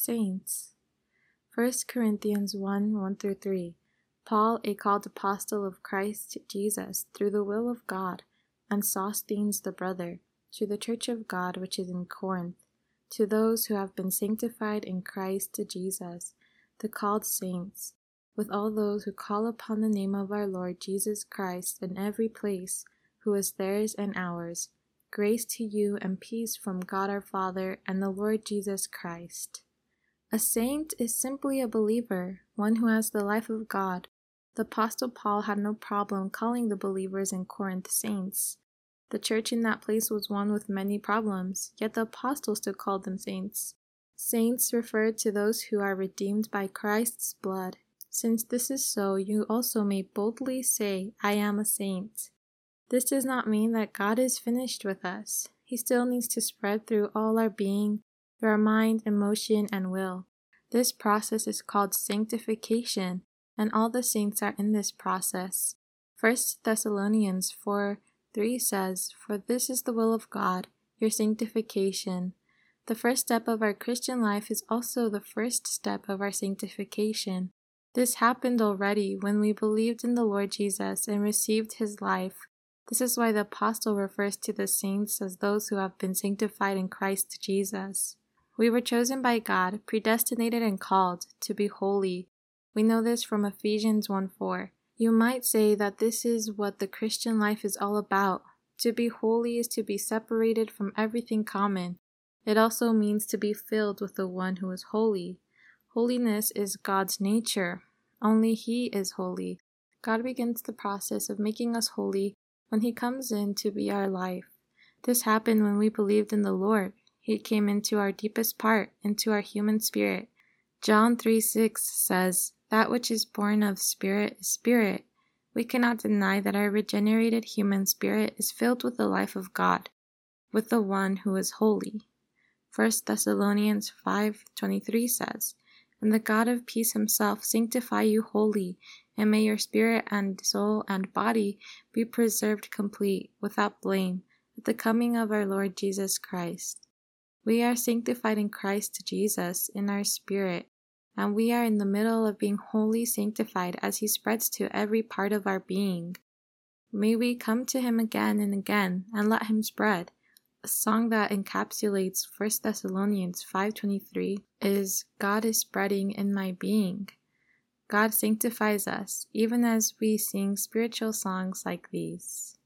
saints. 1 Corinthians 1:1-3. Paul, a called apostle of Christ Jesus, through the will of God, and Sosthenes the brother, to the church of God which is in Corinth, to those who have been sanctified in Christ Jesus, the called saints, with all those who call upon the name of our Lord Jesus Christ in every place, who is theirs and ours, grace to you and peace from God our Father and the Lord Jesus Christ. A saint is simply a believer, one who has the life of God. The Apostle Paul had no problem calling the believers in Corinth saints. The church in that place was one with many problems, yet the apostle still called them saints. Saints refer to those who are redeemed by Christ's blood. Since this is so, you also may boldly say, I am a saint. This does not mean that God is finished with us. He still needs to spread through all our being, through our mind, emotion, and will. This process is called sanctification, and all the saints are in this process. 1 Thessalonians 4:3 says, For this is the will of God, your sanctification. The first step of our Christian life is also the first step of our sanctification. This happened already when we believed in the Lord Jesus and received his life. This is why the apostle refers to the saints as those who have been sanctified in Christ Jesus. We were chosen by God, predestinated and called to be holy. We know this from Ephesians 1:4. You might say that this is what the Christian life is all about. To be holy is to be separated from everything common. It also means to be filled with the one who is holy. Holiness is God's nature. Only he is holy. God begins the process of making us holy when he comes in to be our life. This happened when we believed in the Lord. He came into our deepest part, into our human spirit. John 3:6 says, That which is born of spirit is spirit. We cannot deny that our regenerated human spirit is filled with the life of God, with the one who is holy. 1 Thessalonians 5:23 says, And the God of peace himself sanctify you wholly, and may your spirit and soul and body be preserved complete, without blame, at the coming of our Lord Jesus Christ. We are sanctified in Christ Jesus in our spirit, and we are in the middle of being wholly sanctified as he spreads to every part of our being. May we come to him again and again and let him spread. A song that encapsulates 1 Thessalonians 5:23 is, God is spreading in my being. God sanctifies us, even as we sing spiritual songs like these.